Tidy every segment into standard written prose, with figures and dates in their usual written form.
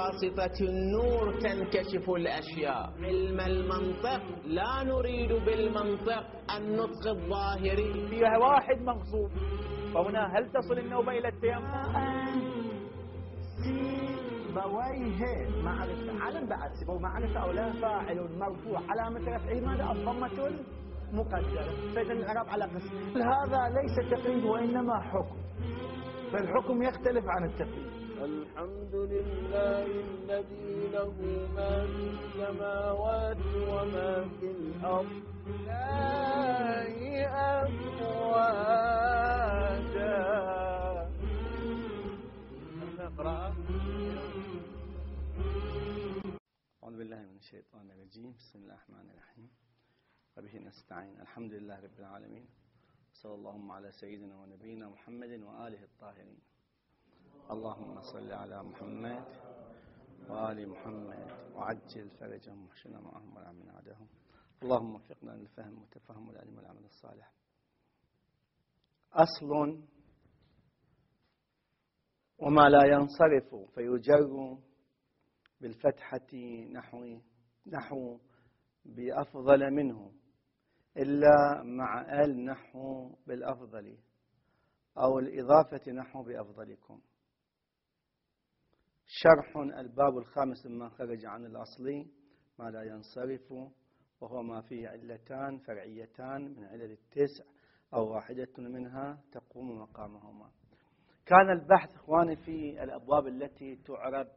بواسطة النور تنكشف الأشياء. علم المنطق لا نريد بالمنطق النطق الظاهري. فيها واحد مغصوب، فهنا هل تصل النوبة إلى التيمم؟ سيبويه معرفة، علم بعد سيبويه معرفة أو لا. فاعل مرفوع علامة رفعه ماذا؟ الضمة المقدرة. فإذا الإعراب على قسم. هذا ليس تقييد وإنما حكم، فالحكم يختلف عن التقييد. الحمد لله الذي له ما في السماوات وما في الأرض لا أفواجا. نقرأ. أعوذ بالله من الشيطان الرجيم. بسم الله الرحمن الرحيم. وبه نستعين. الحمد لله رب العالمين، صلى اللهم على سيدنا ونبينا محمد وآله الطاهرين. اللهم صل على محمد وآل محمد وعجل فرجهم واحشنا معهم ولا من عداهم. اللهم وفقنا للفهم والتفهم والعلم والعمل الصالح. أصل وما لا ينصرف فيجر بالفتحة نحو بأفضل منه إلا مع ال نحو بالأفضل أو الإضافة نحو بأفضلكم. شرح الباب الخامس مما خرج عن الأصلي ما لا ينصرف، وهو ما فيه علتان فرعيتان من علل التسع أو واحدة منها تقوم مقامهما. كان البحث إخواني في الأبواب التي تعرب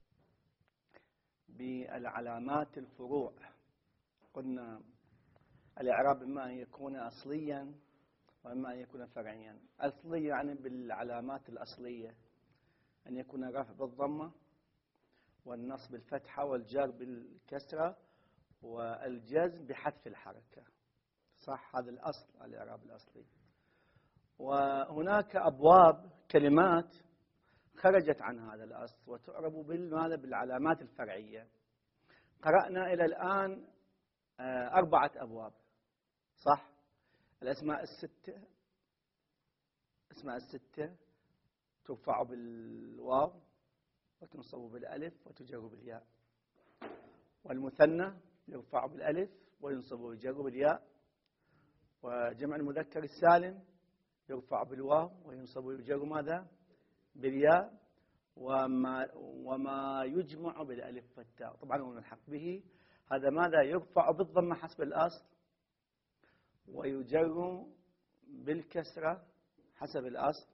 بالعلامات الفروع. قلنا الإعراب إما أن يكون أصليا وإما أن يكون فرعيا. أصلي يعني بالعلامات الأصلية، أن يكون الرفع بالضمة والنصب بالفتحة والجر بالكسرة والجزم بحذف الحركة. صح، هذا الأصل الإعراب الأصلي. وهناك أبواب كلمات خرجت عن هذا الأصل وتعرب بالعلامات الفرعية. قرأنا إلى الآن 4 أبواب، صح؟ الأسماء الستة، أسماء الستة ترفع بالواو وتنصب بالألف وتجر بالياء. والمثنى يرفع بالألف وينصب ويجر بالياء. وجمع المذكر السالم يرفع بالواو وينصب ويجر ماذا؟ بالياء. وما يجمع بالألف والتاء طبعا ونلحق به، هذا ماذا؟ يرفع بالضمة حسب الأصل ويجر بالكسرة حسب الأصل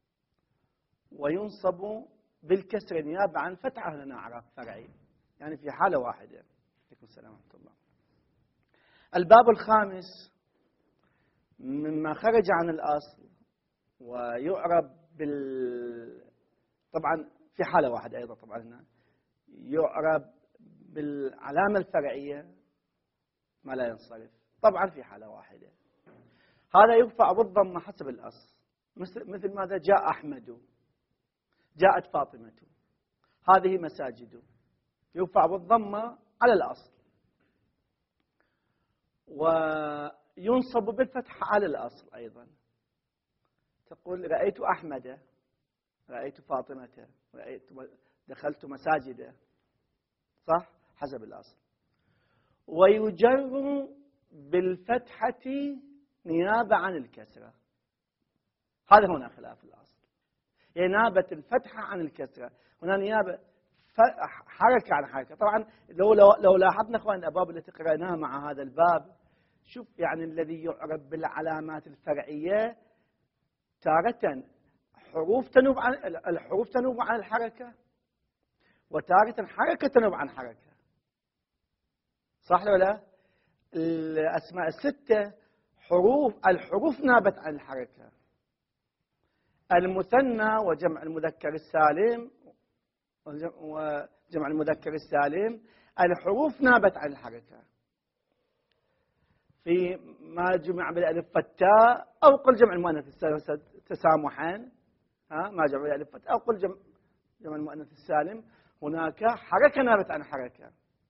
وينصب بالكسر نيابة عن فتحة. لنا أعراف فرعي يعني في حالة واحدة. عليكم السلام ورحمة الله. الباب الخامس مما خرج عن الأصل ويعرب طبعا في حالة واحدة أيضا، طبعا هنا يعرب بالعلامة الفرعية ما لا ينصرف، طبعا في حالة واحدة. هذا يرفع بالضمة حسب الأصل، مثل ماذا؟ جاء أحمد، جاءت فاطمة، هذه مساجد، يرفع بالضمة على الأصل وينصب بالفتح على الأصل أيضا. تقول رأيت أحمد، رأيت فاطمة، دخلت مساجد، صح؟ حسب الأصل. ويجر بالفتحة نيابة عن الكسرة. هذا هنا خلاف الأصل، يعني نيابة الفتحة عن الكسرة، هنا نيابة حركة عن حركة. طبعا لو لاحظنا اخوان الأبواب التي قرأناها مع هذا الباب، شوف يعني الذي يعرب بالعلامات الفرعية تارة الحروف تنوب عن الحركة، وتارة حركة تنوب عن حركة، صح ولا لا؟ الأسماء الستة الحروف نابت عن الحركة. المثنى وجمع المذكر السالم وجمع المذكر السالم الحروف نابت عن الحركة في ما جمع بالألف والتاء، أو قل جمع المؤنث السالم تسامحا، ما جمع بالألف والتاء، أو قل جمع المؤنث السالم، هناك حركة نابت عن حركة.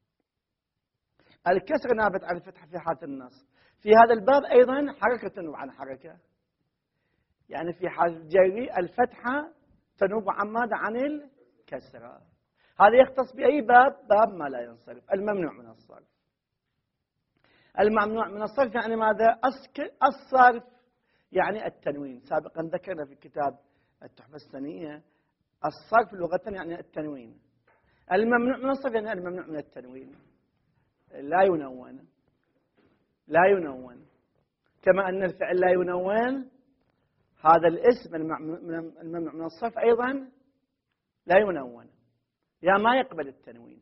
الكسر نابت عن الفتح في حالة النصب. في هذا الباب أيضا حركة تنوب عن حركة، يعني في حال الجر الفتحة تنوب عن ماذا؟ عن الكسرة. هذا يختص بأي باب؟ باب ما لا ينصرف، الممنوع من الصرف. الممنوع من الصرف يعني ماذا؟ الصرف يعني التنوين. سابقا ذكرنا في كتاب التحفة السنية الصرف لغة يعني التنوين. الممنوع من الصرف يعني الممنوع من التنوين، لا ينون، لا ينون. كما أن الفعل لا ينون، هذا الاسم الممنوع من الصرف أيضا لا ينون، يا ما يقبل التنوين.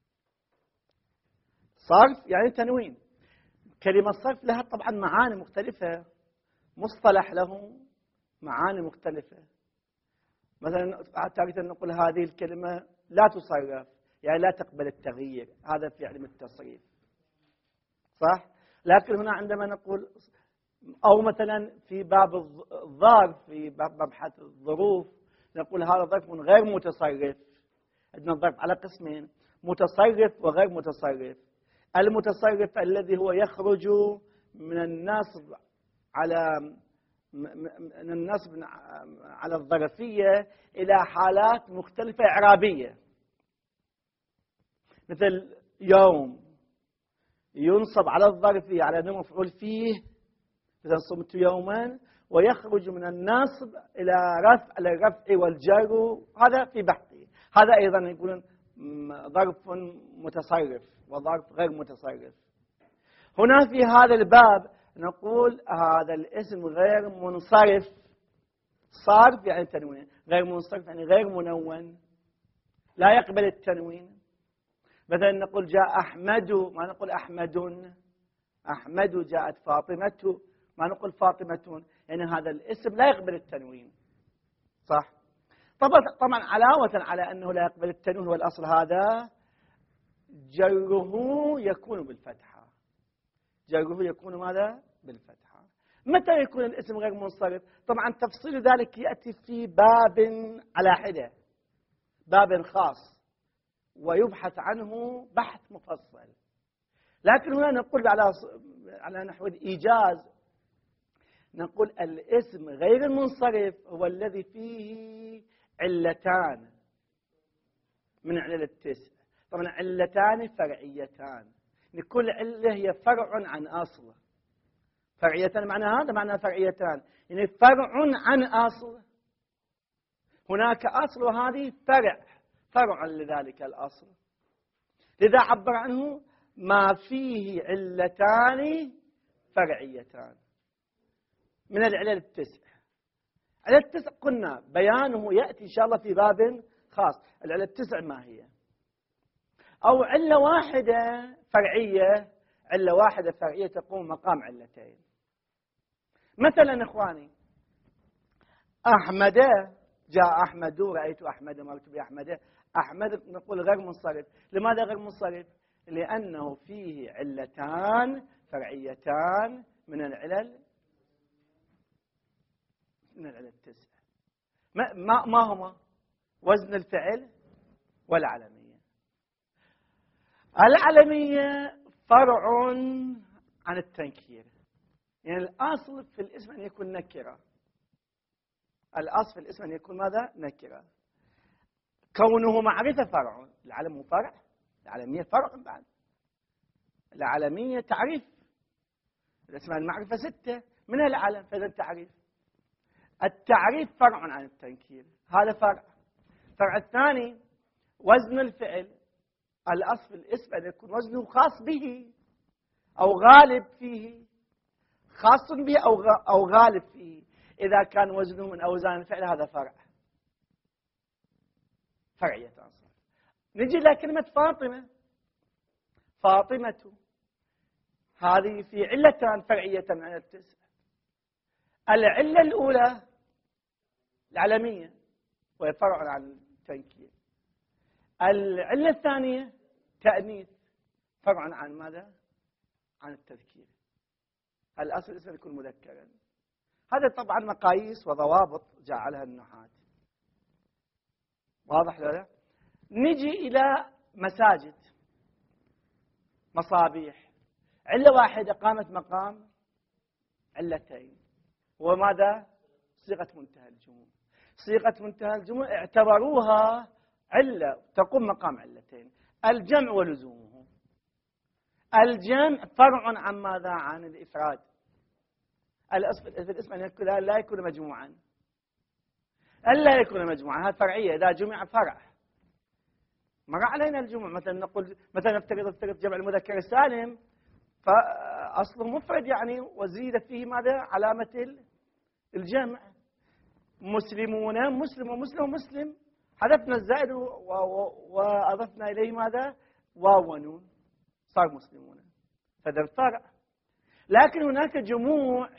صرف يعني تنوين. كلمة صرف لها طبعا معاني مختلفة، مصطلح له معاني مختلفة. مثلا تارة نقول هذه الكلمة لا تصرف، يعني لا تقبل التغيير، هذا في علم التصريف، صح؟ لكن هنا عندما نقول، أو مثلا في باب الظرف، في باب مبحث الظروف، نقول هذا ظرف غير متصرف. عندنا الظرف على قسمين، متصرف وغير متصرف. المتصرف الذي هو يخرج من النصب على الظرفية إلى حالات مختلفة إعرابية، مثل يوم ينصب على الظرفية على أنه مفعول فيه، مثلا صمت يوما، ويخرج من النصب إلى الرفع والجر، هذا في بحثه. هذا أيضا يقولون ظرف متصرف وظرف غير متصرف. هنا في هذا الباب نقول هذا الاسم غير منصرف. صارف يعني تنوين، غير منصرف يعني غير منون، لا يقبل التنوين. مثلا نقول جاء أحمد، ما نقول أحمد. أحمد جاءت فاطمة، ما نقول فاطمة. يعني هذا الاسم لا يقبل التنوين، صح؟ طبعا علاوة على أنه لا يقبل التنوين والأصل هذا جره يكون بالفتحة. جره يكون ماذا؟ بالفتحة. متى يكون الاسم غير منصرف؟ طبعا تفصيل ذلك يأتي في باب على حدة، باب خاص، ويبحث عنه بحث مفصل. لكن هنا نقول على نحو الإيجاز، نقول الاسم غير المنصرف هو الذي فيه علتان من علل التسع. طبعا علتان فرعيتان، لكل علة هي فرع عن أصل. فرعيتان معنى هذا، معنى فرعيتان يعني فرع عن أصل. هناك أصل وهذه فرع لذلك الأصل، لذا عبر عنه ما فيه علتان فرعيتان من العلل التسع. علل التسع قلنا بيانه يأتي إن شاء الله في باب خاص. العلل التسع ما هي؟ أو علة واحدة فرعية، علة واحدة فرعية تقوم مقام علتين. مثلا إخواني، أحمد، جاء أحمد، رأيت أحمد، مررت بأحمد. أحمد نقول غير منصرف. لماذا غير منصرف؟ لأنه فيه علتان فرعيتان من العلل التسع. ما هما؟ وزن الفعل والعلمية. العلمية فرع عن التنكير، يعني الأصل في الاسم أن يكون نكرة. الأصل في الاسم أن يكون ماذا؟ نكرة. كونه معرفة فرع. العلم فرع، العلمية فرع بعد. العلمية تعريف. الاسماء المعرفة 6 منها العلم، فإذا تعريف. التعريف فرع عن التنكير، هذا فرع. الفرع الثاني وزن الفعل. الأصل في الاسم أن يكون وزنه خاص به أو غالب فيه، خاص به أو غالب فيه. إذا كان وزنه من أوزان الفعل هذا فرع، فرعية أصلا. نجي إلى كلمة فاطمة. فاطمة هذه في علتان فرعيتان عن التسع. العلة الأولى العلمية وهي فرع عن التنكير. العلة الثانية تأنيث، فرع عن ماذا؟ عن التذكير. الأصل الاسم يكون مذكرا. هذا طبعا مقاييس وضوابط جعلها النحاة، واضح ولا؟ نجي إلى مساجد، مصابيح. علة واحدة قامت مقام علتين، وماذا؟ صيغة منتهى الجموع. صيغة منتهى الجموع اعتبروها علة تقوم مقام علتين: الجمع ولزومه. الجمع فرع عن ماذا؟ عن الإفراد. الاسم أن لا يكون مجموعا، ألا يكون مجموعا، هذه فرعية. إذا جمع فرع مر علينا الجمع. مثلا نقول، مثلا نفترض جمع المذكر السالم، فأصله مفرد يعني، وزيدت فيه ماذا؟ علامة الجمع. مسلمون، مسلم ومسلم ومسلم، حذفنا الزائد وأضفنا إليه ماذا؟ واو ونون، صار مسلمون. فهذا الفرع. لكن هناك جموع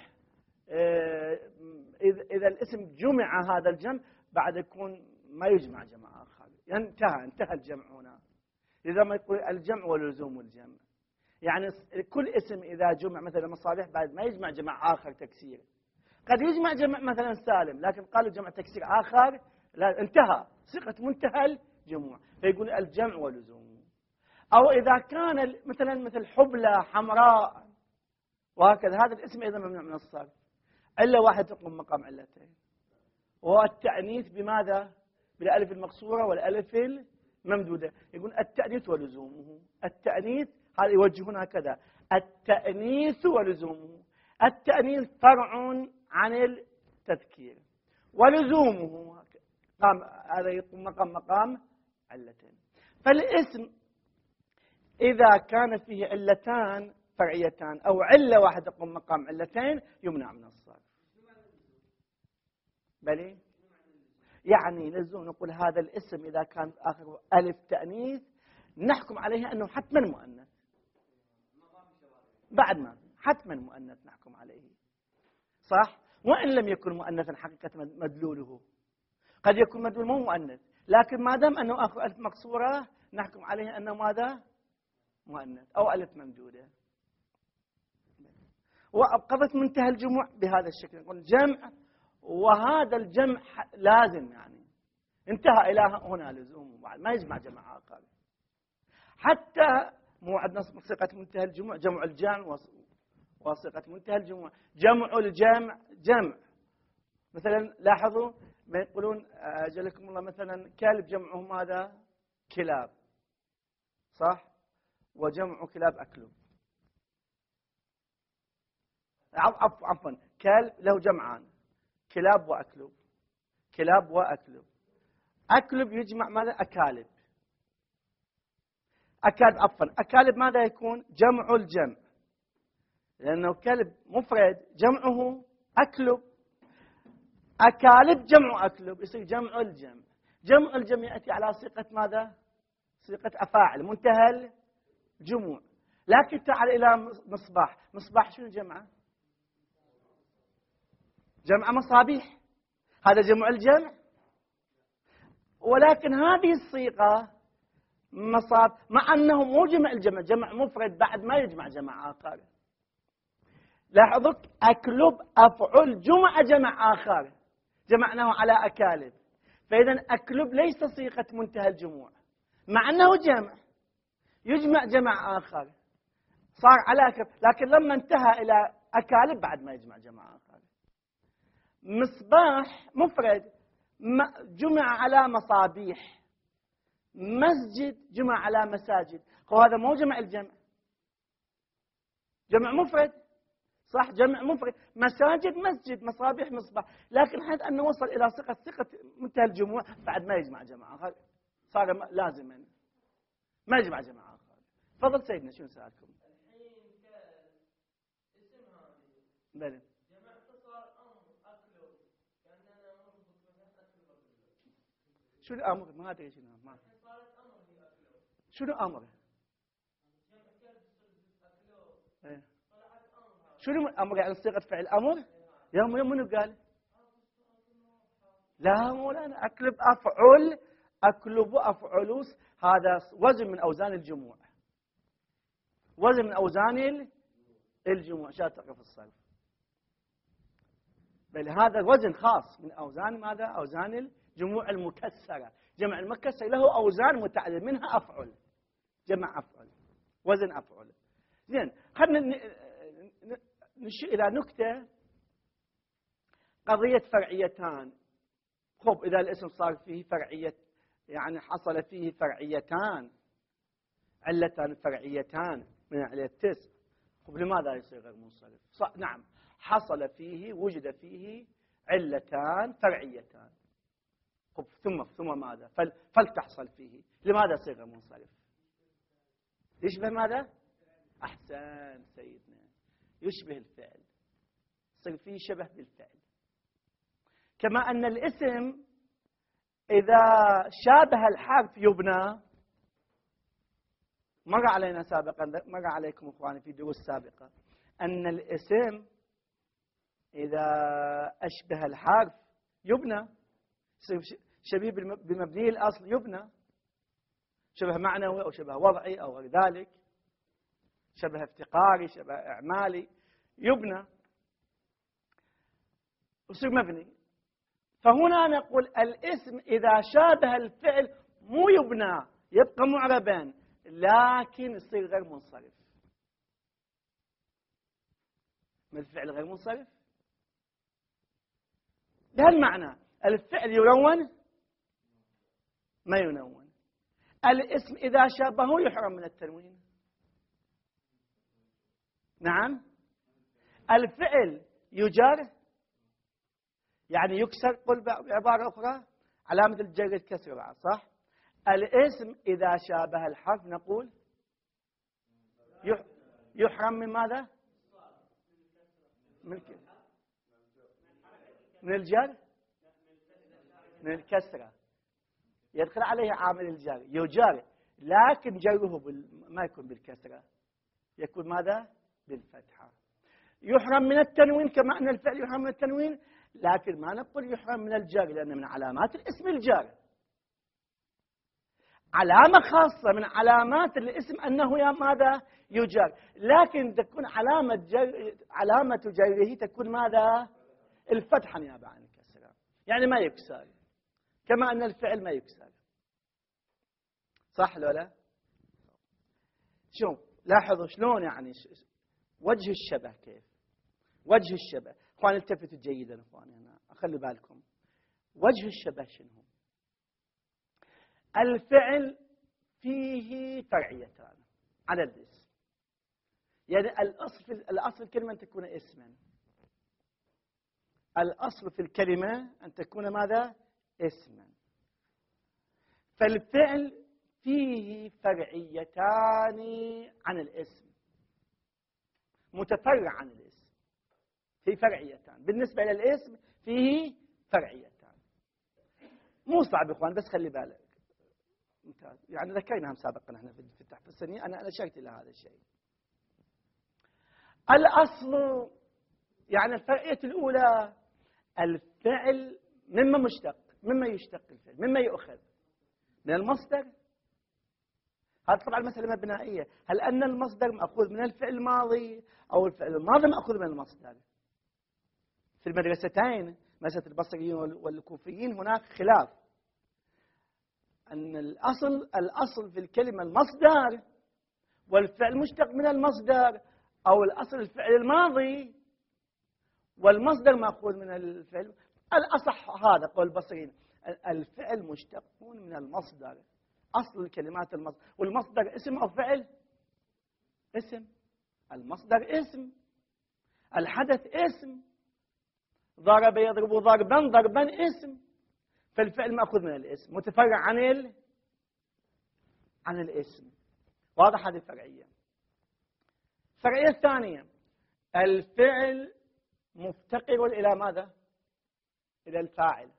إذا الاسم جمع هذا الجمع بعد يكون ما يجمع جمع آخر، انتهى الجمع هنا. إذا ما يقول الجمع ولزوم الجمع، يعني كل اسم إذا جمع مثلا مصالح بعد ما يجمع جمع آخر تكسير. قد يجمع جمع مثلا سالم، لكن قالوا جمع تكسير آخر، لا، انتهى، صيغة منتهى الجموع، فيقول الجمع ولزومه. أو إذا كان مثل حبلى، حمراء، وهكذا، هذا الاسم أيضا ممنوع من الصرف. إلا واحد تقوم مقام علتين، وهو التأنيث بماذا؟ بالألف المقصورة والألف الممدودة. يقول التأنيث ولزومه. التأنيث هذا يوجهون هكذا: التأنيث ولزومه. التأنيث فرع عن التذكير، ولزومه هذا يقوم مقام علتين. فالاسم إذا كان فيه علتان فرعيتان أو علة واحدة تقوم مقام علتين يمنع من الصرف. بلي يعني لزوم نقول هذا الاسم إذا كان آخره ألف تأنيث نحكم عليه أنه حتما مؤنث، بعد ما حتما مؤنث نحكم عليه، صح؟ وإن لم يكن مؤنثا حقيقة مدلوله، قد يكون مدلول مو مؤنث، لكن ما دام أنه آخر ألف مقصورة نحكم عليه أنه ماذا؟ مؤنث أو ألف ممدودة. وقضت منتهى الجموع بهذا الشكل، نقول جمع، وهذا الجمع لازم يعني انتهى إلى هنا لزوم، بعد ما يجمع جمع آخر. حتى مو عندنا صيغة منتهى الجموع جمع الجمع، وصيغة منتهى الجموع جمع الجمع جمع. مثلا لاحظوا ما يقولون أجلكم الله مثلا كلب جمعه ماذا؟ كلاب، صح؟ وجمع كلاب أكلب. عفوا، كلب له جمعان، كلاب وأكلب. كلاب وأكلب. أكلب يجمع ماذا؟ أكالب. أكالب ماذا يكون؟ جمع الجمع، لأنه كلب مفرد جمعه أكلب. أكالب جمع أكلب، يصير جمع الجمع. جمع الجمع يأتي على صيغة ماذا؟ صيغة أفاعل منتهى الجموع. لكن تعال إلى مصباح. مصباح شنو جمعه؟ جمع مصابيح، هذا جمع الجمع. ولكن هذه الصيغة مع أنه مو جمع الجمع، جمع مفرد بعد ما يجمع جمع آخر. لاحظوا أكلب أفعل جمع آخر، جمعناه على أكالب. فإذا أكلب ليس صيغة منتهى الجموع، مع أنه جمع يجمع جمع آخر، صار على أكلب، لكن لما انتهى إلى أكالب بعد ما يجمع جمع آخر. مصباح مفرد جمع على مصابيح. مسجد جمع على مساجد، وهذا مو جمع الجمع، جمع مفرد، صح؟ جمع مفرد. مساجد مسجد، مصابيح مصباح. لكن حيث أنه وصل إلى صيغة منتهى الجموع بعد ما يجمع جمع آخر، صار لازما ما يجمع جمع آخر. تفضل سيدنا، شنو سؤالكم؟ الحين اسم هذه بلى جمعت صار أمر أكله، كأننا مربط مثلا أكله. شو الأمر؟ ما أدري شنو. ما صارت أمر هي أكله. شنو أمر؟ جمع كلب أكله. إيه. طلعت أمر. شنو أمر؟ يعني صيغة فعل أمر؟ يا منو قال؟ لا مولانا، أكلب أفعل، أكلب أفعلوس، هذا وزن من أوزان الجموع، وزن من أوزان الجموع. شاء تقف الصرف، بل هذا وزن خاص من أوزان ماذا؟ أوزان الجموع المكسرة. جمع المكسر له أوزان متعددة، منها أفعل، جمع أفعل، وزن أفعل. زين، خلينا نشير إلى نكتة، قضية فرعيتان. خب إذا الاسم صار فيه فرعية يعني حصل فيه فرعيتان، علتان فرعيتان من علة التسع، لماذا يصير غير منصرف؟ نعم، حصل فيه، وجد فيه علتان فرعيتان، ثم ماذا؟ فلتحصل فيه، لماذا يصير غير منصرف؟ يشبه ماذا؟ أحسن سيدنا، يشبه الفعل، يصير فيه شبه بالفعل. كما أن الاسم إذا شابه الحرف يبنى. مر علينا سابقا، مر عليكم اخواني في دروس سابقه، ان الاسم اذا اشبه الحرف يبنى، شبيه بمبني الاصل يبنى، شبه معنوي او شبه وضعي او غير ذلك، شبه افتقاري، شبه اعمالي، يبنى يصير مبني. فهنا نقول الاسم اذا شابه الفعل مو يبنى، يبقى معربا، لكن يصير غير منصرف. ما الفعل غير منصرف؟ بهالمعنى الفعل يلون ما ينون. الاسم إذا شابهه يحرم من التنوين. نعم، الفعل يجر يعني يكسر، قل بعبارة أخرى علامة الجر الكسر بعد، صح؟ الاسم إذا شابه الحرف نقول يحرم من ماذا؟ من الجر، من الكسرة، يدخل عليه عامل الجر، يجر، لكن جره ما يكون بالكسرة، يكون ماذا؟ بالفتحة. يحرم من التنوين كما أن الفعل يحرم من التنوين، لكن ما نقول يحرم من الجر، لأن من علامات الاسم الجر، علامة خاصة من علامات الاسم أنه يا ماذا؟ يجر، لكن تكون علامة جره تكون ماذا؟ الفتحة نيابة عن الكسرة، يعني ما يكسر، كما أن الفعل ما يكسر. صح لو لا؟ شوف لاحظوا شلون يعني وجه الشبه، كيف وجه الشبه. اخواني التفتوا جيدا، اخواني هنا خلوا بالكم وجه الشبه شنو. الفعل فيه فرعيتان على الاسم، يعني الأصل في الكلمة أن تكون اسما، الأصل في الكلمة أن تكون ماذا؟ اسما. فالفعل فيه فرعيتان عن الاسم، متفرع عن الاسم، فيه فرعيتان بالنسبة إلى الاسم، فيه فرعيتان. مو صعب إخوان، بس خلي بالك، ممتاز، يعني ذكرناهم سابقا احنا في التحف السني، أنا أشرت إلى هذا الشيء. الأصل يعني الفرعية الأولى، الفعل مما مشتق، مما يشتق الفعل، مما يؤخذ من المصدر. هذا طبعا مسألة مبنائية، هل أن المصدر مأخوذ من الفعل الماضي أو الفعل الماضي مأخوذ من المصدر؟ في المدرستين، مدرسة البصريين والكوفيين، هناك خلاف، أن الأصل في الكلمة المصدر، والفعل مشتق من المصدر، أو الأصل الفعل الماضي والمصدر مأخوذ من الفعل. الأصح هذا قول البصريين، الفعل مشتق من المصدر، أصل الكلمات المصدر، والمصدر اسم أو فعل؟ اسم. المصدر اسم، الحدث اسم، ضرب يضرب ضربا، ضربا اسم، فالفعل مأخوذ من الاسم، متفرع عن الاسم. واضح هذه الفرعية. الفرعية الثانية، الفعل مفتقر إلى ماذا؟ إلى الفاعل.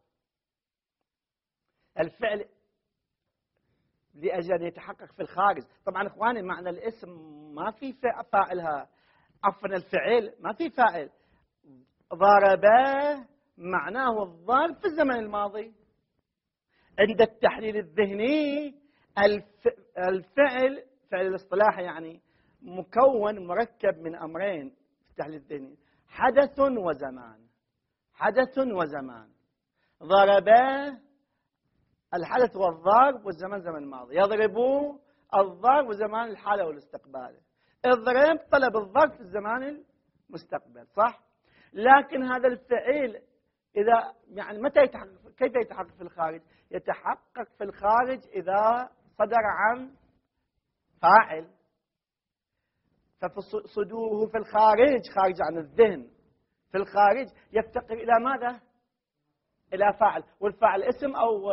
الفعل لأجل أن يتحقق في الخارج. طبعا إخواني معنى الاسم ما في فاعلها، عفوا الفعل ما في فاعل. ضرب معناه الضرب في الزمن الماضي. عند التحليل الذهني الفعل، فعل الاصطلاحي يعني مكون مركب من أمرين في التحليل الذهني، حدث وزمان. حدث وزمان. ضرب الحدث والضرب، والزمان زمن الماضي. يضرب الضرب وزمان الحالة والاستقبال. اضرب طلب الضرب في الزمان المستقبل، صح؟ لكن هذا الفعل إذا يعني متى يتحقق؟ كيف يتحقق في الخارج؟ يتحقق في الخارج إذا صدر عن فاعل، فصدوره في الخارج خارج عن الذهن في الخارج يفتقر إلى ماذا؟ إلى فاعل، والفاعل اسم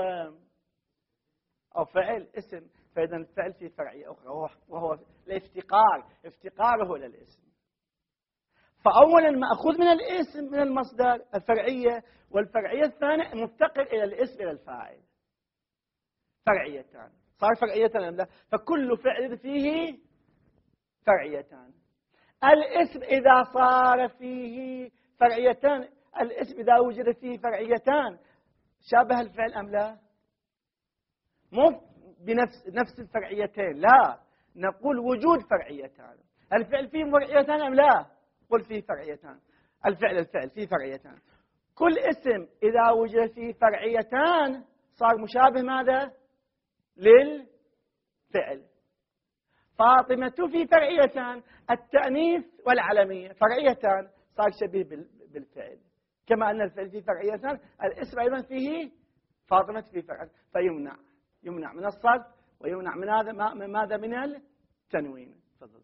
أو فعل اسم، فإذا الفعل في فرعية أخرى وهو الافتقار، افتقاره إلى الاسم. فأولا مأخوذ من الاسم من المصدر الفرعية، والفرعية الثانية مفتقر إلى الاسم إلى الفاعل، فرعيتان. صار فرعيتان أم لا؟ فكل فعل فيه فرعيتان. الاسم إذا صار فيه فرعيتان، الاسم إذا وجد فيه فرعيتان شابه الفعل أم لا؟ مو بنفس الفرعيتين، لا، نقول وجود فرعيتان. الفعل فيه فرعيتان أم لا؟ قل فيه فرعيتان. الفعل فيه فرعيتان. كل اسم إذا وجد فيه فرعيتان صار مشابه ماذا؟ للفعل. فاطمة في فرعيتان، التأنيث والعلمية فرعيتان، صار شبيه بالفعل. كما أن الفعل فيه فرعيتان، الاسم أيضا فيه فاطمة في فرع، يمنع من الصرف ويمنع من هذا من ماذا؟ من التنوين. تفضل.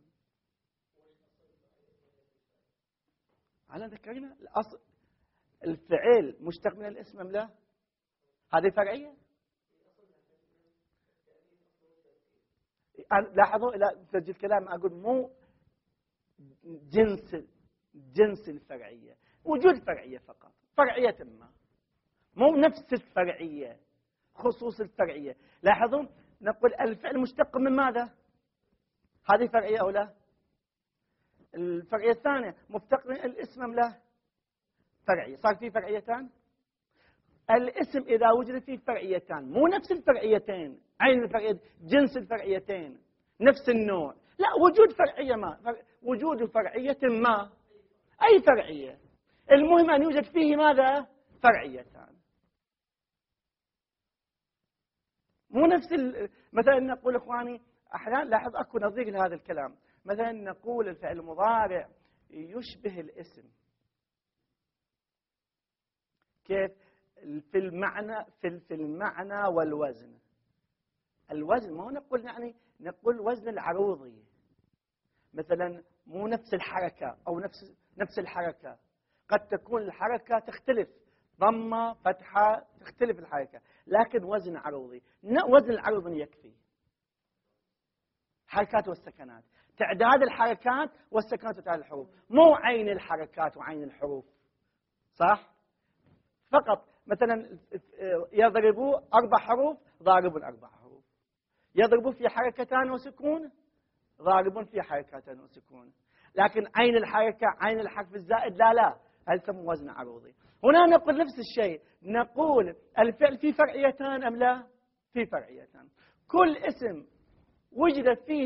على ذكرنا الأصل الفعل مشتق من الاسم أم لا؟ هذه فرعية. لاحظوا لا تسجل كلام أقول مو جنس الفرعية، وجود فرعية فقط، فرعية ما، مو نفس الفرعية، خصوص الفرعية. لاحظوا نقول الفعل مشتق من ماذا؟ هذه فرعية أو لا؟ الفرعية الثانية مفتقر الاسم أم لا؟ فرعية، صار فيه فرعيتان. الاسم إذا وجد فيه فرعيتان، مو نفس الفرعيتين، عين الفرعية، جنس الفرعيتين، نفس النوع، لا، وجود فرعية ما، وجود فرعية ما، أي فرعية، المهم أن يوجد فيه ماذا؟ فرعيتان. مو نفس مثلا نقول إخواني أحيانا لاحظ أكو نظير لهذا الكلام، مثلا نقول الفعل المضارع يشبه الاسم. كيف؟ في المعنى والوزن. الوزن ما نقول يعني نقول وزن العروضي، مثلا مو نفس الحركة أو نفس الحركة، قد تكون الحركة تختلف، ضمة فتحة تختلف الحركة، لكن وزن عروضي. وزن العروض يكفي، حركات والسكنات، تعداد الحركات والسكنات وتعداد الحروف، مو عين الحركات وعين الحروف، صح؟ فقط مثلا يضربوا 4 حروف، ضارب 4 حروف، يضربوا في حركتان وسكون، ضارب في حركتان وسكون، لكن عين الحركة عين الحرف الزائد لا، هل يسمى وزن عروضي. هنا نقول نفس الشيء، نقول الفعل في فرعيتان أم لا؟ في فرعيتان. كل اسم وجد فيه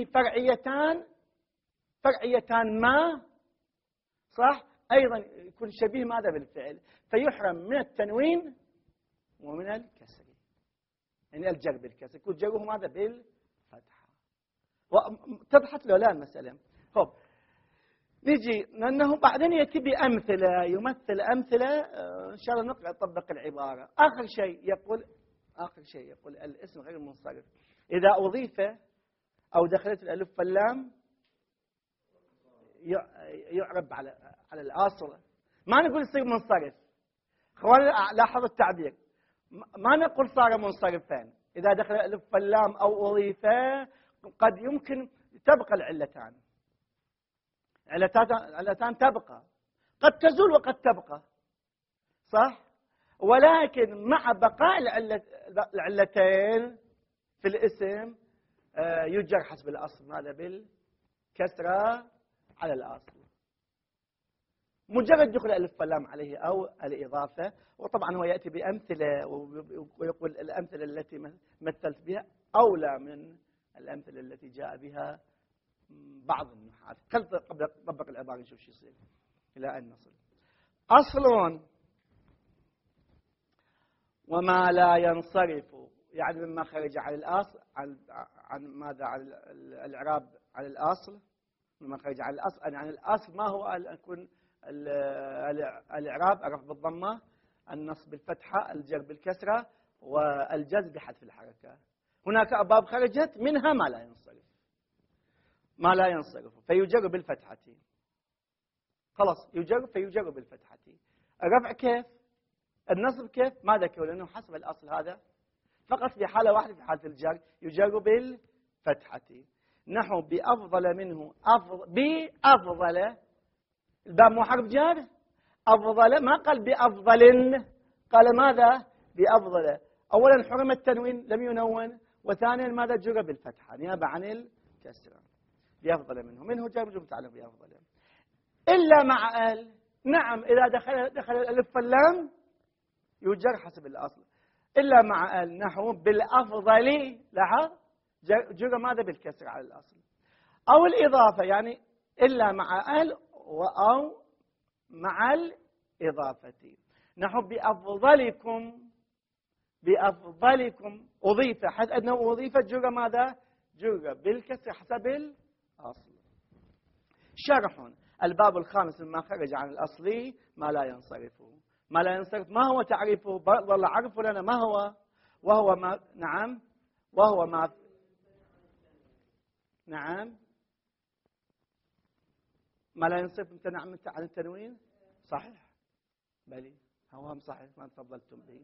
فرعيتان ما، صح، أيضا يكون شبيه ماذا؟ بالفعل، فيحرم من التنوين ومن الكسر، يعني الجر بالكسر، يكون جره ماذا؟ بالفتحة. وتضحت له لا المسألة. طب نجي لأنه بعدين يأتي بأمثلة، يمثل أمثلة إن شاء الله نطبق العبارة. آخر شيء يقول الاسم غير منصرف إذا أضيف أو دخلت الألف واللام يعرب على الأصل، ما نقول يصير منصرف. اخواني لاحظوا التعبير، ما نقول صار منصرفا إذا دخل الألف واللام أو أضيف، قد يمكن تبقى العلتان، علتان تبقى، قد تزول وقد تبقى، صح؟ ولكن مع بقاء العلتين في الاسم يجر حسب الأصل ماذا؟ بالكسرة على الأصل، مجرد دخول الألف واللام عليه أو الإضافة. وطبعا هو يأتي بأمثلة ويقول الأمثلة التي مثلت بها أولى من الأمثلة التي جاء بها بعض النحاة. قبل نطبق العبارة نشوف شو يصير إلى أن نصل. أصل وما لا ينصرف، يعني مما خرج عن الأصل، عن ماذا؟ عن الإعراب على الأصل، مما خرج عن الأصل. عن الأصل ما هو أن يكون الإعراب أعرف بالضمة، النصب بالفتحة، الجر بالكسرة، والجزم بحذف الحركة. هناك أبواب خرجت منها ما لا ينصرف، ما لا ينصرف فيجر بالفتحة. خلاص يجر فيجر بالفتحة. الرفع كيف؟ النصب كيف؟ ما ذكروا لأنه حسب الأصل هذا فقط في حالة واحدة، في حالة الجر يجر بالفتحة. نحو بأفضل منه، بأفضل، الباب مو حرف جر، أفضل ما قال بأفضل، قال ماذا؟ بأفضل. أولا حرم التنوين لم ينون، وثانيا ماذا؟ جر بالفتحة نيابة عن الكسرة. بأفضل منه جر مجرور متعلق بأفضل. إلا مع ال، نعم إذا دخل الألف واللام يجر حسب الأصل. إلا مع ال، نحو بالأفضل، لاحظ جر ماذا؟ بالكسر على الأصل. أو الإضافة، يعني إلا مع ال أو مع الإضافة. نحو بأفضلكم، بأفضلكم أضيف، حيث أنه أضيف جر ماذا؟ جر بالكسر حسب الأصل. شرح الباب الخامس مما خرج عن الأصلي ما لا ينصرف. ما لا ينصرف ما هو تعريفه؟ والله عرفوا لنا ما هو. وهو ما، نعم، وهو ما، نعم، ما لا ينصرف امتنع عن التنوين. صحيح، بلي هو صحيح ما تفضلتم به،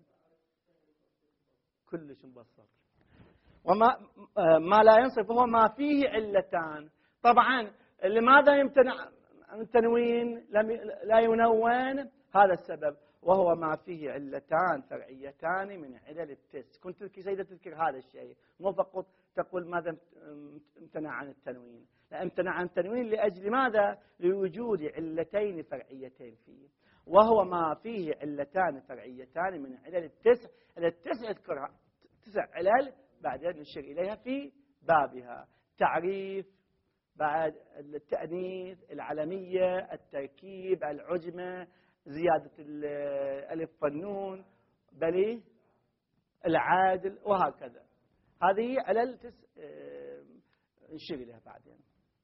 كلش مبسط. وما ما لا ينصرف هو ما فيه علتان. طبعا لماذا يمتنع عن التنوين، لا ينون؟ هذا السبب، وهو ما فيه علتان فرعيتان من علل التس. كنت سيدة تذكر هذا الشيء، مو فقط تقول ماذا امتنع عن التنوين، لا، امتنع عن التنوين لأجل ماذا؟ لوجود علتين فرعيتين فيه. وهو ما فيه علتان فرعيتان من علل التسع. التسع يذكرها 9 علل بعدين نشير إليها في بابها: تعريف، بعد التأنيث، العلمية، التركيب، العجمة، زيادة الألف والنون، بلي العادل، وهكذا. هذه علل نشير إليها بعدين.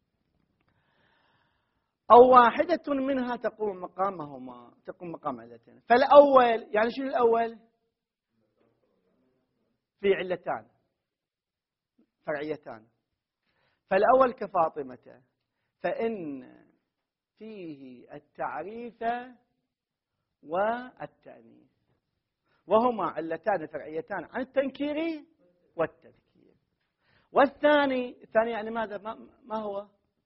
أو واحدة منها تقوم مقامهما، تقوم مقام علتين. فالأول يعني شنو الأول؟ في علتان فرعيتان. فالأول كفاطمة، فإن فيه التعريف والتأنيث، وهما علتان فرعيتان عن التنكير والتذكير. والثاني يعني ماذا؟ ما هو؟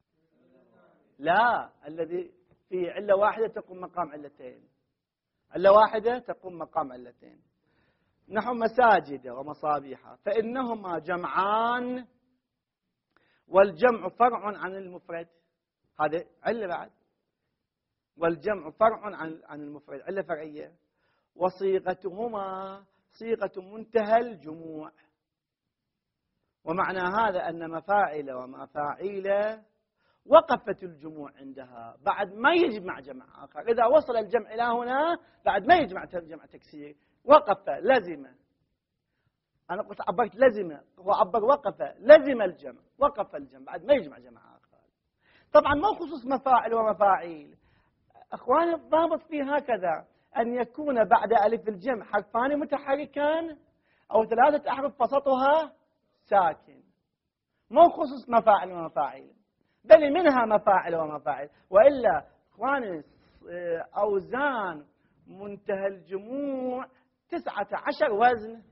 لا، الذي في علة واحدة تقوم مقام علتين، علة واحدة تقوم مقام علتين. نحو مساجد ومصابيح، فإنهما جمعان والجمع فرع عن المفرد. هذا علة بعد، والجمع فرع عن المفرد، علة فرعية. وصيغتهما صيغة منتهى الجموع. ومعنى هذا أن مفاعل ومفاعيل وقفت الجموع عندها بعد ما يجمع جمع آخر. إذا وصل الجمع إلى هنا بعد ما يجمع جمع تكسير، وقف، لزم. أنا قلت عبرت لزم، هو عبر وقف، لزم الجمع، وقف الجمع بعد ما يجمع جمع آخر. طبعا ما خصوص مفاعل ومفاعيل أخواني، الضابط فيه هكذا: أن يكون بعد ألف الجمع حرفان متحركان أو 3 أحرف وسطها ساكن. مو خصوص مفاعل ومفاعيل، بل منها مفاعل ومفاعل. وإلا أخواني أوزان منتهى الجموع 19 وزن،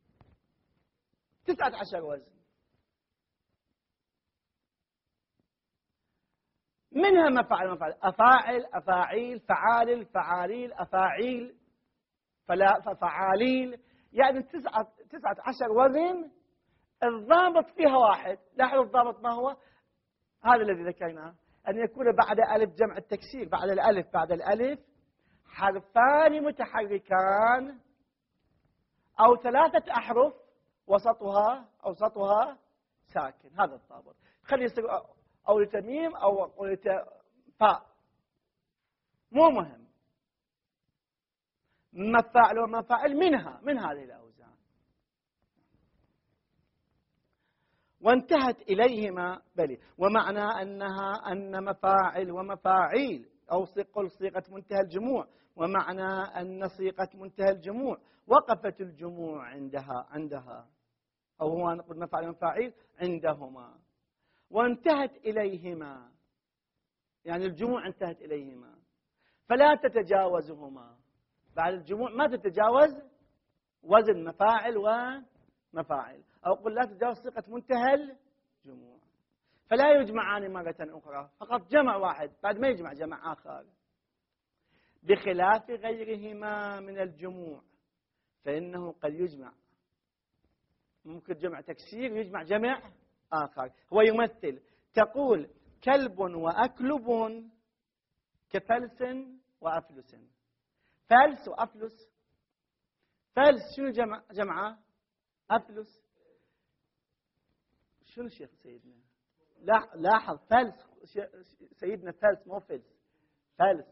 19 وزن، منها مفاعل ومفاعل، أفاعل، أفاعيل، فعالل، فعاليل، أفاعيل، فعاليل، يعني 19 وزن. الضابط فيها واحد. لاحظوا الضابط ما هو؟ هذا الذي ذكرناه، أن يكون بعد ألف جمع التكسير، بعد الألف حرفان متحركان أو 3 أحرف وسطها ساكن. هذا الضابط. خلي يصير أو لتميم أو فاء، مو مهم. مفاعل ومفاعل من هذه الأوزان. وانتهت إليهما بلي. ومعنى أن مفاعل ومفاعيل أو قل صيغة منتهى الجموع، ومعنى أن صيغة منتهى الجموع وقفت الجموع عندها أو هو نقول مفعل ومفاعيل عندهما وانتهت إليهما، يعني الجموع انتهت إليهما فلا تتجاوزهما. بعد الجموع ما تتجاوز وزن مفاعل ومفاعل، أو قل لا تتجاوز صيغة منتهى الجموع، فلا يجمعان مرة أخرى، فقط جمع واحد بعد ما يجمع جمع آخر. بخلاف غيرهما من الجموع فإنه قد يجمع، ممكن جمع تكسير يجمع جمع آخر. هو يمثل، تقول كلب وأكلب كفلس وأفلس. فلس وأفلس، فلس شنو جمعه؟ أفلس. شنو الشيخ سيدنا؟ لاحظ فلس سيدنا فلس مو فلس، فلس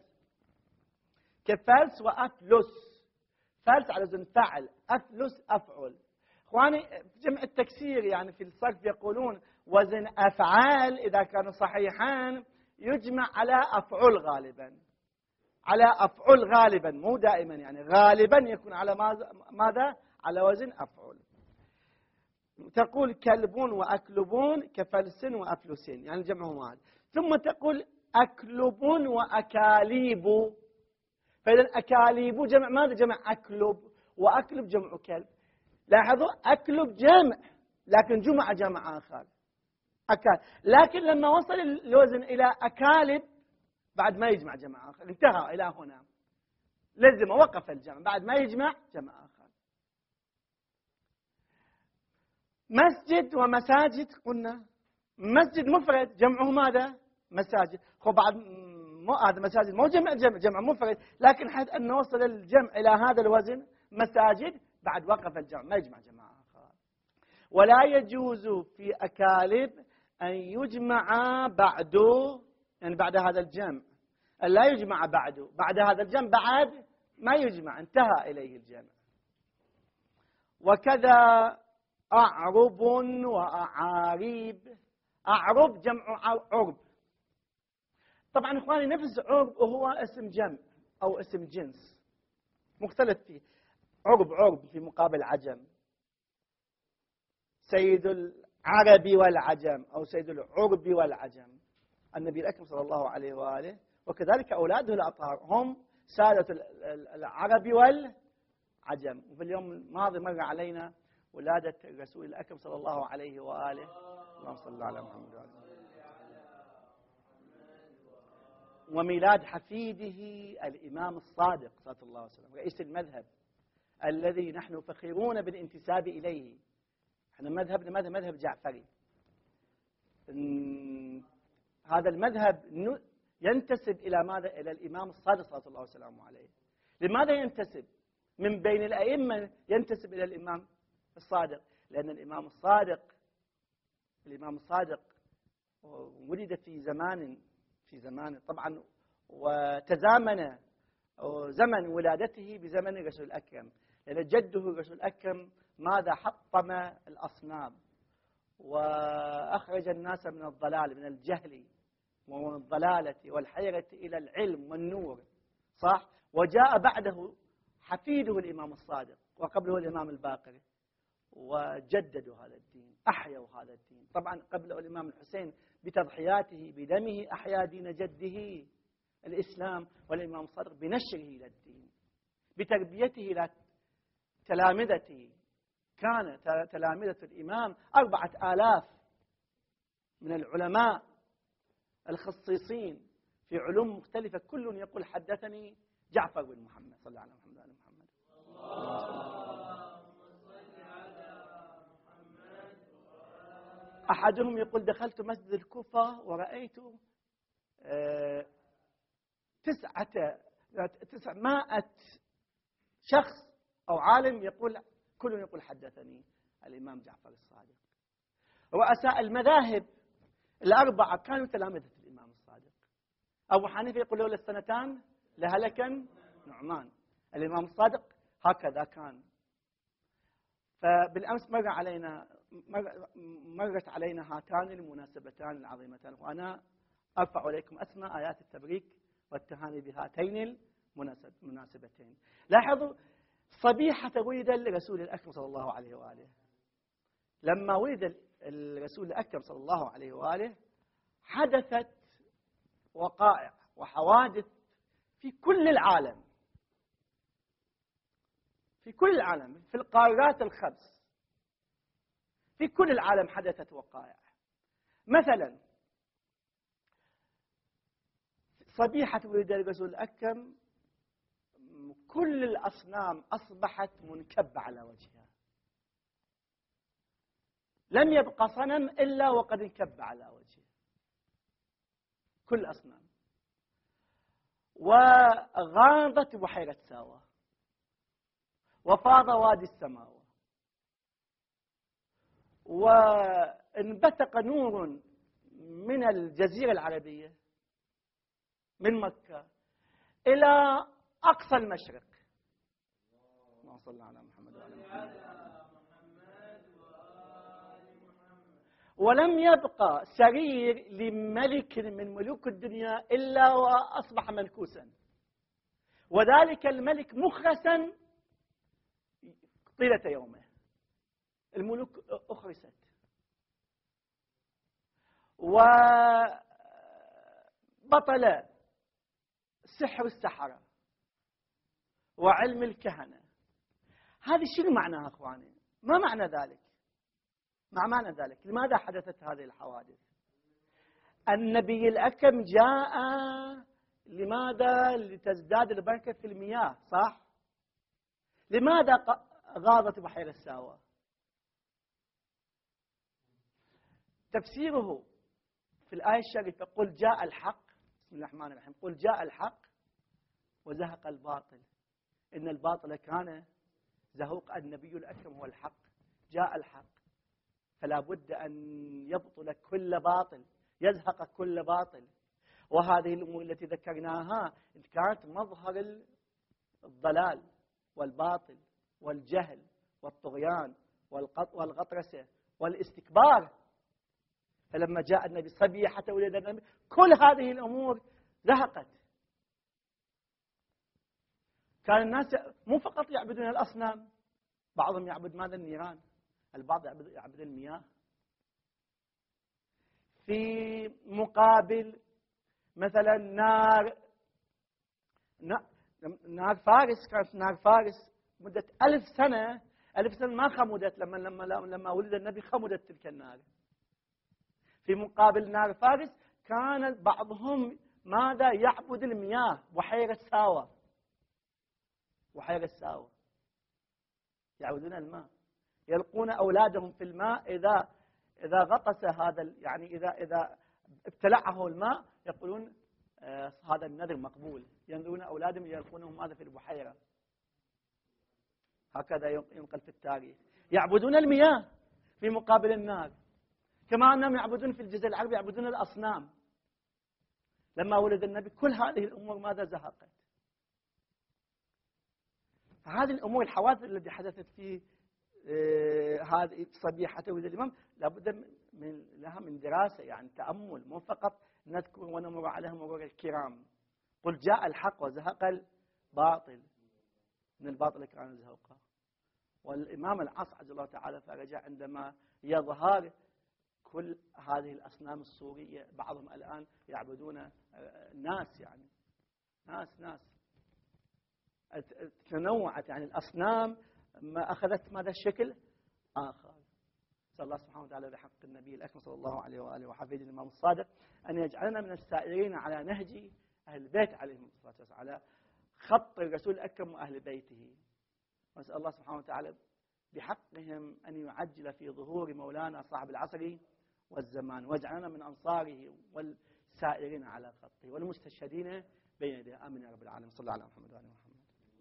كفلس وأفلس. فلس على وزن فعل، أفلس أفعل. اخواني جمع التكسير يعني في الصرف يقولون وزن أفعال إذا كانوا صحيحان يجمع على أفعل غالبا، على أفعل غالبا مو دائما، يعني غالبا يكون على ماذا؟ على وزن أفعل. تقول كلبون وأكلبون كفلس وأفلسين، يعني جمعهم واحد. ثم تقول أكلبون وأكاليب، فإذا أكاليب جمع ماذا؟ جمع أكلب، وأكلب جمع كلب. لاحظوا أكلب جمع لكن جمع آخر أكال، لكن لما وصل الوزن إلى أكالب بعد ما يجمع جمع آخر، انتهى إلى هنا، لازم وقف الجمع بعد ما يجمع جمع آخر. مسجد ومساجد، قلنا مسجد مفرد جمعه ماذا؟ مساجد. خب بعد هذا مساجد مو جمع مفرد، لكن حتى أن نوصل الجمع إلى هذا الوزن مساجد بعد وقف الجمع ما يجمع جمع آخر. ولا يجوز في أكالب أن يجمع بعده، يعني بعد هذا الجمع لا يجمع بعده، بعد هذا الجمع بعد ما يجمع، انتهى إليه الجمع. وكذا أعرب وأعاريب. أعرب جمع عرب. طبعا إخواني نفس عرب وهو اسم جمع أو اسم جنس مختلف فيه. عرب في مقابل عجم، سيد العرب والعجم أو سيد العرب والعجم النبي الأكرم صلى الله عليه وآله، وكذلك أولاده الأطهار هم سادة العرب والعجم. وفي اليوم الماضي مر علينا ولادة الرسول الأكرم صلى الله عليه وآله، اللهم صل على محمد وعلى آله، وميلاد حفيده الإمام الصادق صلى الله عليه وسلم رئيس المذهب الذي نحن فخيرون بالانتساب إليه. احنا مذهبنا مذهب جعفري. هذا المذهب ينتسب إلى ماذا؟ إلى الإمام الصادق صلى الله عليه وسلم عليه. لماذا ينتسب؟ من بين الأئمة ينتسب إلى الإمام الصادق، لأن الإمام الصادق ولد في زمان طبعا، وتزامن زمن ولادته بزمن الرسول الأكرم، لأن جده الرسول الأكرم ماذا؟ حطم الأصنام وأخرج الناس من الضلال، من الجهل ومن الضلالة والحيرة إلى العلم والنور، صح؟ وجاء بعده حفيده الإمام الصادق وقبله الإمام الباقر وجددوا هذا الدين، أحيوا هذا الدين. طبعا قبله الإمام الحسين بتضحياته بدمه أحيا دين جده الإسلام، والإمام الصادق بنشره إلى الدين، بتربيته إلى تلامذته. كان تلامذة الإمام 4000 من العلماء الخصيصين في علوم مختلفة، كل يقول حدثني جعفر بن محمد صلى الله عليه وسلم. أحدهم يقول دخلت مسجد الكوفة ورأيت 900 شخص أو عالم يقول، كل يقول حدثني الإمام جعفر الصادق. رؤساء المذاهب الأربعة كانوا تلامذة الإمام الصادق. أبو حنيفة يقول لولا السنتان لهلك نعمان. الإمام الصادق هكذا كان. فبالأمس مرت علينا هاتان المناسبتان العظيمتان، وأنا أرفع إليكم أسمى آيات التبريك والتهاني بهاتين المناسبتين. لاحظوا صبيحة ولد الرسول الأكرم صلى الله عليه وآله. لما ولد الرسول الأكرم صلى الله عليه وآله حدثت وقائع وحوادث في كل العالم، في كل العالم، في القارات الخمس، في كل العالم حدثت وقائع. مثلا صبيحة ولد الرسول الأكرم كل الأصنام أصبحت منكبة على وجهها، لم يبقى صنم إلا وقد انكب على وجهه، كل الأصنام. وغاضت بحيرة ساوى، وفاض وادي السماوة، وانبثق نور من الجزيرة العربية من مكة إلى أقصى المشرق. اللهم صل على محمد وعلى محمد. ولم يبقى سرير لملك من ملوك الدنيا إلا وأصبح منكوسا، وذلك الملك مخرسا طيلة يومه. الملوك أخرست، وبطل سحر السحرة وعلم الكهنة. هذه شنو معناها أخواني؟ ما معنى ذلك؟ ما معنى ذلك؟ لماذا حدثت هذه الحوادث؟ النبي الأكرم جاء لماذا؟ لتزداد البركة في المياه، صح؟ لماذا غاضت بحيرة ساوى؟ تفسيره في الآية الشريفة: قل جاء الحق، بسم الله الرحمن الرحيم، قل جاء الحق وزهق الباطل إن الباطل كان زهوق. النبي الأكرم هو الحق، جاء الحق، فلا بد أن يبطل كل باطل، يزهق كل باطل. وهذه الأمور التي ذكرناها كانت مظهر الضلال والباطل والجهل والطغيان والغطرسة والاستكبار. فلما جاء النبي صبيحة ولد النبي كل هذه الأمور زهقت. كان الناس مو فقط يعبدون الأصنام، بعضهم يعبد ماذا؟ النيران، البعض يعبد المياه. في مقابل مثلا نار فارس، كانت نار فارس مدة 1000 سنة، 1000 سنة ما خمدت. لما ولد النبي خمدت تلك النار. في مقابل نار فارس كان بعضهم ماذا؟ يعبد المياه، بحيرة ساوى، بحيرة ساوى، يعبدون الماء، يلقون أولادهم في الماء. إذا غطس هذا، يعني إذا ابتلعه الماء، يقولون هذا النذر مقبول، ينذرون أولادهم يلقونهم هذا في البحيرة. هكذا ينقل في التاريخ. يعبدون المياه في مقابل النار، كما أنهم يعبدون في الجزيرة العربية يعبدون الأصنام. لما ولد النبي كل هذه الأمور ماذا؟ زهقت. فهذه الأمور، الحوادث التي حدثت في هذه صبيحة ولد الإمام لابد لها من دراسة، يعني تأمل، مو فقط نذكر ونمر عليها مرور الكرام. قل جاء الحق وزهق الباطل إن الباطل كان زهوقا. والإمام العاص عز الله تعالى فرجع عندما يظهر كل هذه الأصنام السورية، بعضهم الآن يعبدون ناس، يعني ناس تنوعت، يعني الأصنام ما أخذت ماذا؟ شكل آخر. نسأل الله سبحانه وتعالى بحق النبي الأكرم صلى الله عليه وآله وحفيد الإمام الصادق أن يجعلنا من السائرين على نهج أهل البيت عليهم الصلاة والسلام، على خط الرسول الأكرم وأهل بيته. ونسأل الله سبحانه وتعالى بحقهم أن يعجل في ظهور مولانا صاحب العصر والزمان، واجعلنا من أنصاره والسائرين على خطه والمستشهدين بين يديه. آمين يا رب العالمين. صلى الله على محمد وعلى محمد.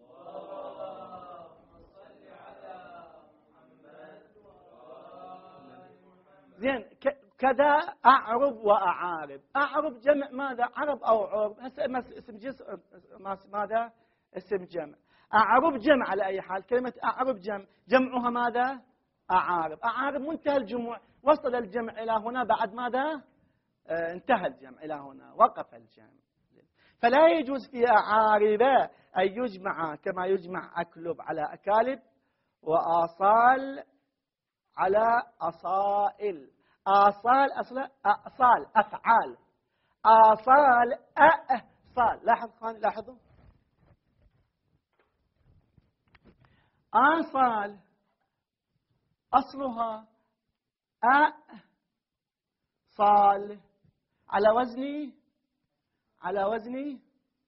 زين. كذا أعرب وأعارب. أعرب جمع ماذا؟ عرب أو عرب، اسم جنس، ماذا؟ اسم جمع. أعرب جمع على أي حال. كلمة أعرب جمعها ماذا؟ أعارب. أعارب منتهى الجموع، وصل الجمع إلى هنا، بعد ماذا؟ انتهى الجمع إلى هنا، وقف الجمع. فلا يجوز في عاربة أن يجمع كما يجمع أكلب على أكالب وآصال على أصائل. آصال أصلا أصال أفعال، آصال أصال. لاحظوا آصال أصلها صال على وزن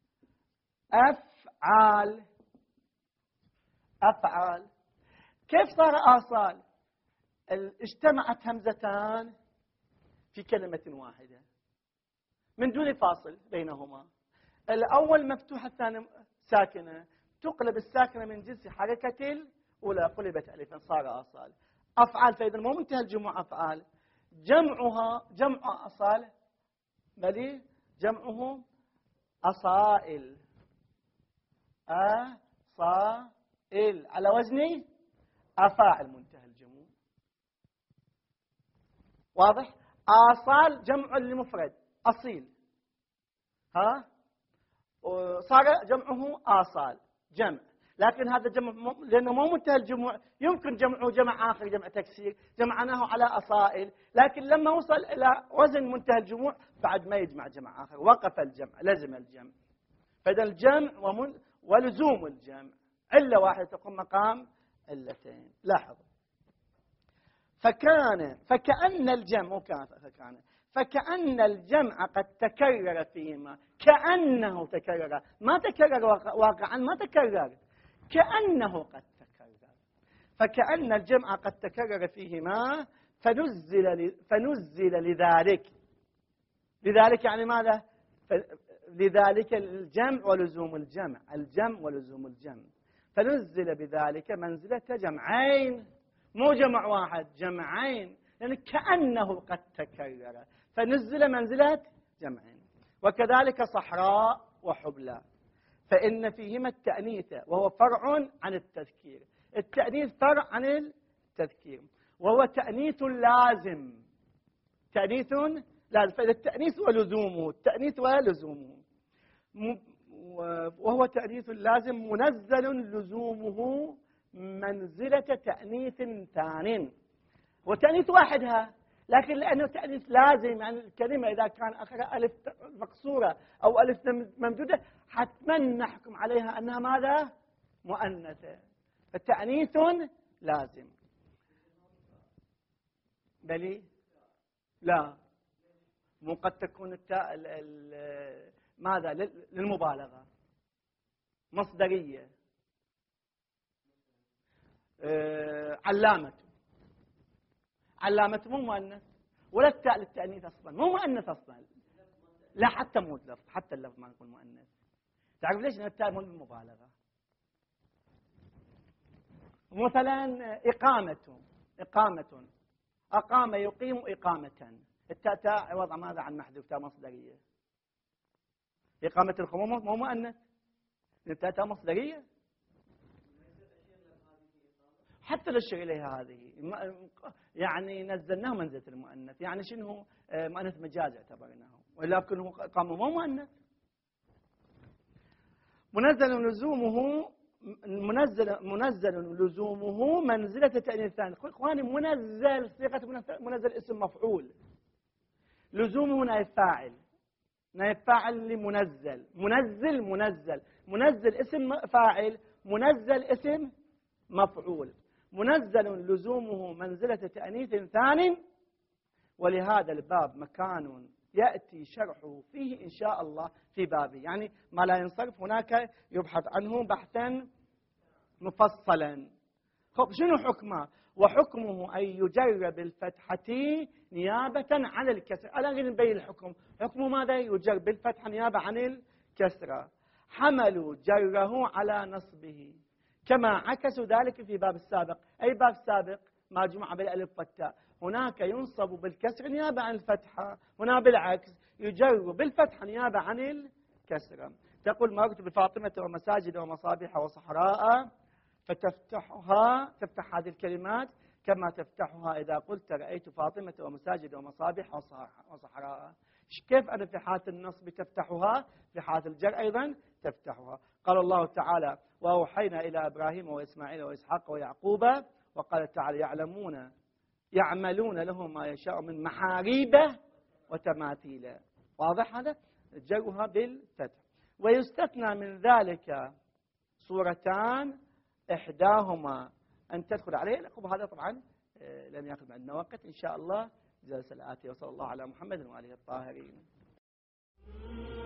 أفعال. كيف صار آصال؟ اجتمعت همزتان في كلمة واحدة من دون فاصل بينهما، الأول مفتوحة الثاني ساكنة، تقلب الساكنة من جنس حركة الأولى قلبت ألفا صار آصال. أفعال فإذا مو منتهى الجموع أفعال، جمع أصال بل جمعه أصائل. أصائل على وزن أفاعل منتهى الجموع. واضح؟ آصال جمع لمفرد أصيل، صار جمعه آصال جمع، لكن هذا جمع لأنه مو منتهى الجموع، يمكن جمعه جمع آخر جمع تكسير، جمعناه على أصائل، لكن لما وصل إلى وزن منتهى الجموع بعد ما يجمع جمع آخر، وقف الجمع، لزم الجمع. فإذا الجمع ولزوم الجمع علة واحدة تقوم مقام علتين. لاحظوا فكأن الجمع فكأن الجمع قد تكرر فيهما، كأنه تكرر، ما تكرر واقعا، ما تكرر، كأنه قد تكرر. فكأن الجمع قد تكرر فيهما فنزل لذلك يعني ماذا؟ لذلك الجمع ولزوم الجمع، الجمع ولزوم الجمع، فنزل بذلك منزلة جمعين، مو جمع واحد، جمعين، يعني كأنه قد تكرر، فنزل منزلة جمعين. وكذلك صحراء وحبلى، فإن فيهما التأنيث وهو فرع عن التذكير. التأنيث فرع عن التذكير وهو تأنيث لازم، تأنيث لازم. فإذا التأنيث ولزومه، التأنيث ولزومه، وهو تأنيث لازم منزل لزومه منزلة تأنيث ثان. وتأنيث واحدها، لكن لأنه تأنيث لازم، يعني الكلمة إذا كان آخرها ألف مقصورة أو ألف ممدودة حتما نحكم عليها أنها ماذا؟ مؤنثة. فالتأنيث لازم. بلي لا، مو قد تكون التاء ماذا؟ للمبالغة، مصدرية. علامة مو مؤنث، ولا التاء للتأنيث أصلا مو مؤنث أصلا، لا حتى مو اللفظ، حتى اللفظ ما يكون مؤنث. تعرف ليش؟ لأن التاء مو للمبالغة. مثلا إقامة، أقام يقيم إقامة، التاء عوض ماذا؟ عن محذوف، تاء مصدرية. إقامة الخموم مو مؤنث، التاء تاء مصدرية. حتى الشيء إليها هذه يعني نزلناه منزلة المؤنث، يعني شنو؟ مؤنث مجاز اعتبرناه، ولكنه إقامة مو مؤنث. منزل لزومه منزلة تأنيث ثاني. اخواني منزل صيغة منزل اسم مفعول، لزومه نائب فاعل لمنزل، منزل اسم فاعل، منزل اسم مفعول، منزل لزومه منزلة تأنيث ثان. ولهذا الباب مكان يأتي شرحه فيه إن شاء الله في بابه، يعني ما لا ينصرف هناك يبحث عنه بحثا مفصلا. شنو حكمه؟ وحكمه أن يجر بالفتحة نيابة عن الكسر. ألا نبين الحكم، حكمه ماذا؟ يجر بالفتحة نيابة عن الكسرة. حملوا جره على نصبه كما عكسوا ذلك في باب السابق. أي باب سابق؟ ما جمع بالألف والتاء، هناك ينصب بالكسر نيابة عن الفتحة، هنا بالعكس يجر بالفتحة نيابة عن الكسرة. تقول مررت بفاطمة ومساجد ومصابيح وصحراء، تفتح هذه الكلمات كما تفتحها إذا قلت رأيت فاطمة ومساجد ومصابيح وصحراء. كيف أنا في حالة النصب تفتحها، في حالة الجر أيضا تفتحها. قال الله تعالى وأوحينا إلى إبراهيم وإسماعيل وإسحاق ويعقوب وقال تعالى يعملون له ما يشاء من محاريب وتماثيل. واضح هذا؟ جرها بالفتح. ويستثنى من ذلك صورتان إحداهما أن تدخل عليه. هذا طبعا لن يأخذ عندنا وقت إن شاء الله. جلسة الآتية. وصلى الله على محمد وآله الطاهرين.